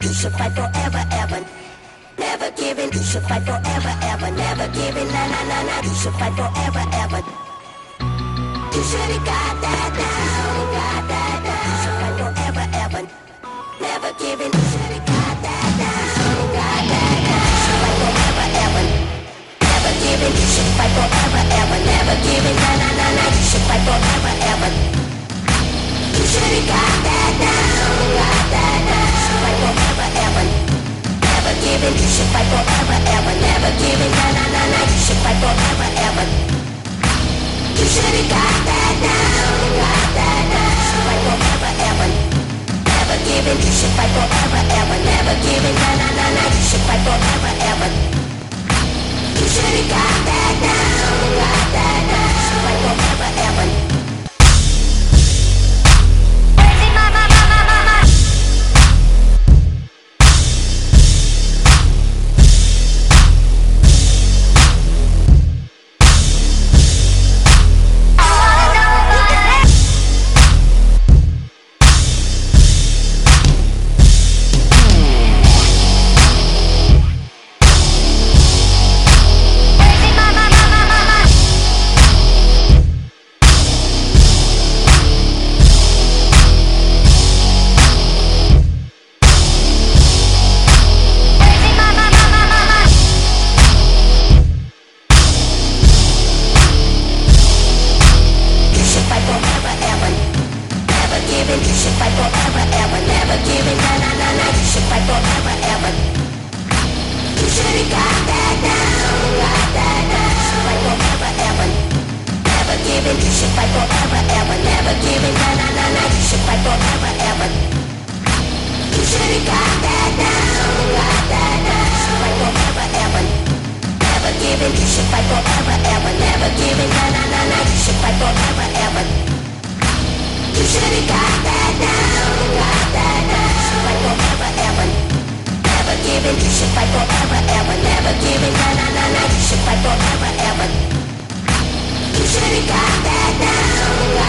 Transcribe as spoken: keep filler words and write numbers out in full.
you should fight forever, ever. Never giving, you should fight forever, ever. Never giving, na na na na, you should fight forever, ever. You should've got that down, got that down. You should fight forever, ever. Never giving, you should've got that down, got that down. You should fight forever, ever. Never giving, you should fight forever, ever. Never giving, na na na na, you should fight forever, ever. You should've got that down, got that down. You should fight forever, ever. Never giving, you should fight forever, ever. Never giving, na na na na, you should fight forever, ever. You should've got that down, got that down. You should fight forever, ever. Never giving, you should fight forever, ever. Never giving, na na na na, you should fight forever, ever. You should've got that down, got that down. You should fight forever, ever. You should've got that down.